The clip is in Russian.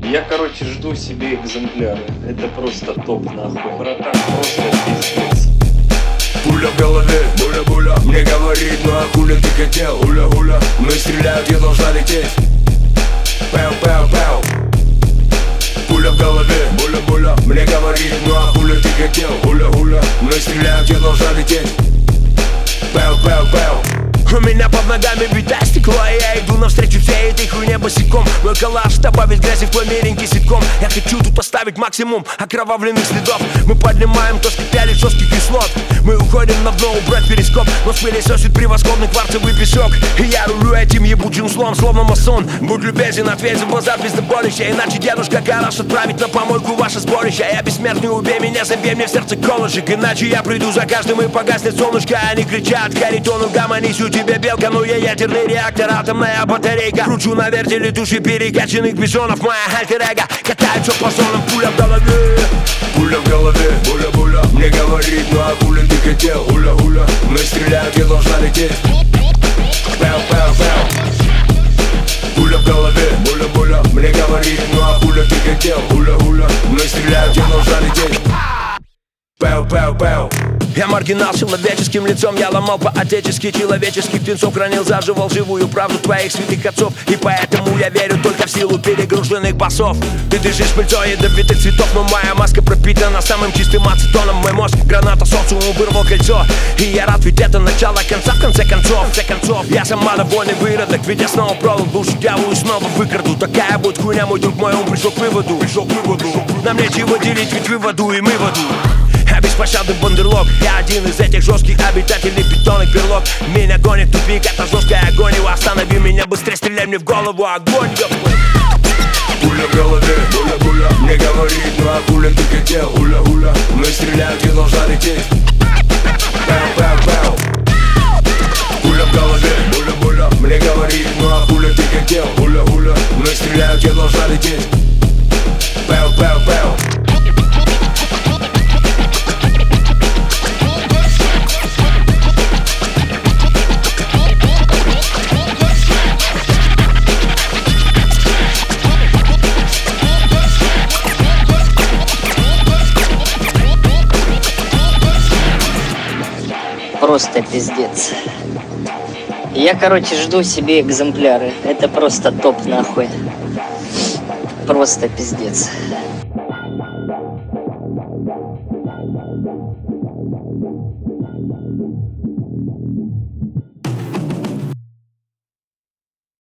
Я, короче, жду себе экземпляры. Это просто топ, нахуй. Братан, просто пиздец. Пуля в голове, буля-буля, мне говорит, ну а хули ты хотел, уля-уля. Мы стреляют, я должна лететь. Пэу-пэу-пэу. Пуля в голове, буля-буля, мне говорит, ну а хули ты хотел, уля-уля. Мы стреляют, я должна лететь. Пэу-пэу-пэу. У меня под ногами битое стекло, и я иду навстречу всей этой хуйне босиком. Мой коллаж добавит грязи в твой миленький ситком. Я хочу тут оставить максимум окровавленных следов. Мы поднимаем то, что пяли жестких кислот. Мы уходим на дно, убрать перископ. Нос пылесосит превосходный кварцевый песок. И я рулю этим ебучим злом, словно масон. Будь любезен, ответь за базар пиздоболища. Иначе дедушка Гараж отправит на помойку ваше сборище. Я бессмертный, убей меня, забей мне в сердце колышек. Иначе я приду за каждым и погаснет солнышко. Они кричат, каритону гамонись, у тебя белка, но я ядерный реактор, атомная батарейка. Кручу на вертеле души перекачанных бизонов. Моя альтер-эго катается по зонам. Пуля в голове, пуля в голове, буля-буля, мне говорит, ну а хули ты хотел, уля-уля. Мы стреляют, я должна лететь. Пэу-пэу-пэу. Пуля в голове, буля-буля, мне говорит, ну а хули ты хотел, уля-уля. Мы стреляют, я должна лететь. Пэу-пэу-пэу. я маргинал с человеческим лицом. Я ломал по-отечески человеческих птенцов. Хранил заживал живую правду твоих святых отцов. И поэтому я верю только в силу перегруженных басов. Ты дышишь пыльцой ядовитых цветов, но моя маска пропитана самым чистым ацетоном. Мой мозг граната социум вырвал кольцо. И я рад, ведь это начало конца в конце концов. Я сама довольный выродок, ведь я снова продал душу дьяволу и снова выкраду. Такая будет хуйня, мой друг мой, он пришел к выводу. Нам нечего делить, ведь вы в аду и мы в аду. Я беспощадный бандерлог, я один из этих жестких обитателей бетонных берлог. Меня гонит в тупик, это жесткая агония. Останови меня быстрее, стреляй мне в голову, огонь, ёпта. Пуля в голове, буля-буля, мне говорит, ну а хули ты хотел, уля-уля. Мы стреляют, я должна лететь. Пэу-пэу-пэу. Пуля в голове, буля-буля, мне говорит, ну а хули ты хотел, уля-уля. Мы стреляют, я должна лететь. Пэу-пэу-пэу. Просто пиздец. Я, короче, жду себе экземпляры. Это просто топ, нахуй. Просто пиздец.